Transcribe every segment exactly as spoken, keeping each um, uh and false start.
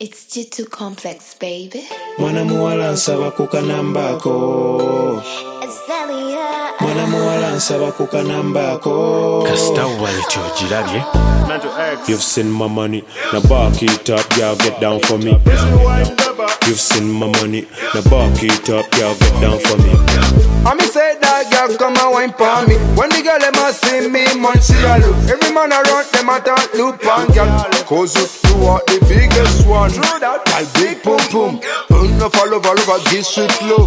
It's just too complex, baby. Mwana muwala nsaba ku kanambako. It's Delia. Mwana muwala nsaba ku kanambako. Kasita wale chojirabye. You've seen my money, now back it up, y'all get down for me. You've seen my money, now back it up, y'all get down for me. I me say that girl come and wine for me. When the girl them a see me, man she a look. Every man around them a talk loop on girl. Cause you are the biggest one. My big pum pum. Enough all over, over this sweet love.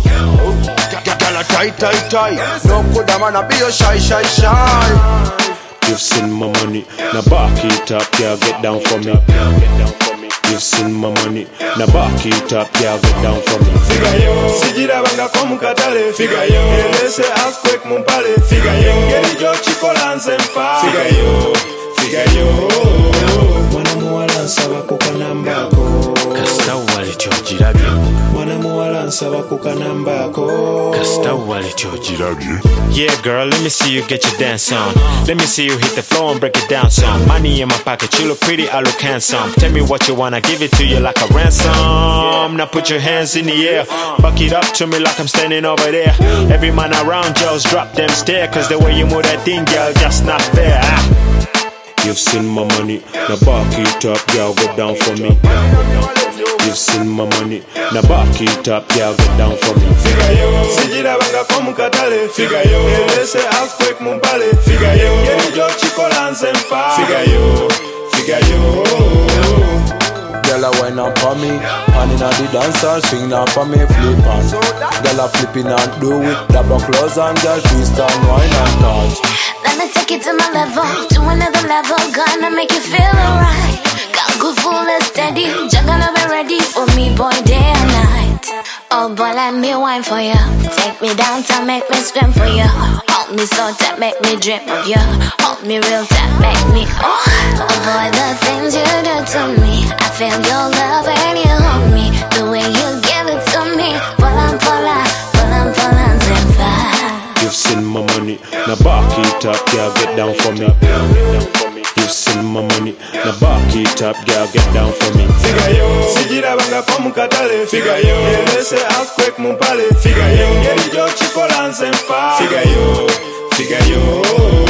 Girl a tight, tight, tight. No good a man a be a shy, shy, shy. You've seen my money, now back it up, y'all get down for me. You've seen my money, now back it up, y'all get down for me. Figa yo, sijira banga komu katale. Figa yo, elese earthquake mumpale. Figa yo, ngeri jo chikola nsemfa. Figa yo, figa yo. Mwana muwala nsaba ku kanambako. Kasita wale chojirabye. Mwana muwala nsaba ku kanambako. Kasita wale chojirabye. Yeah, girl, let me see you get your dance on. Let me see you hit the floor and break it down some. Money in my pocket, you look pretty, I look handsome. Tell me what you wanna, give it to you like a ransom. Now put your hands in the air, buck it up to me like I'm standing over there. Every man around just drop them stare, cause the way you move that thing, girl, just not fair. You've seen my money, now back it up, y'all get down for me. You've seen my money, now back it up, y'all get down for me. Figa yo, sijira banga komu katale. Figa yo, elese earthquake mumpale. Figa yo, ngeri jo chikola nsemfa. Figa yo, figa yo. Girl a wine up for me, and inna the dancer swing up for me, flip on. Girl a flipping and do it, double close and girl twist and wine and touch. Let me take it to my level, to another level. Gonna make you feel alright. Got good full and steady, just gonna be ready for me, boy, day and night. Oh boy, let me wine for you. Take me downtown, make me scream for you. Hold me so tight, make me dream of you. Hold me real tight, make me oh. Oh boy, the things you do to me, I feel your love when you hold me. The way you give it to me, pull on, pull on, pull on, pull on, zemfa. You've seen my money, now back it up, y'all get down for me. You've seen my money, now back it up, y'all get down for me. Figa yo, sijira banga komu katale. Figa yo, elese earthquake mumpale. Figa yo, ngeri jo chikola nsemfa. Figa yo, figa yo.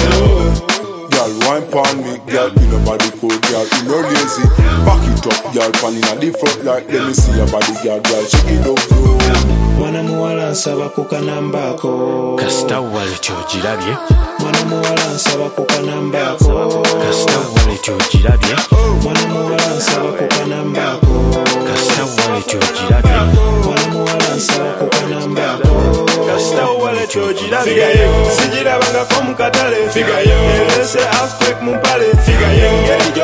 Girl, wine pon me, girl, you know body cold, girl, you know lazy. Back it up, girl, pan inna the front like, let me see your body, girl, girl, shake it up, bro. Mwana muwala nsaba ku kanambako. Kasita wale chojirabye. Mwana muwala nsaba ku kanambako. Kasita wale chojirabye. Mwana muwala nsaba ku kanambako. Kasita wale chojirabye. Mwana muwala nsaba ku kanambako. Kasita wale chojirabye. Figa yo, sijira banga komu katale. Figa yo, elese earthquake mumpale. Figa yo, ngeri jo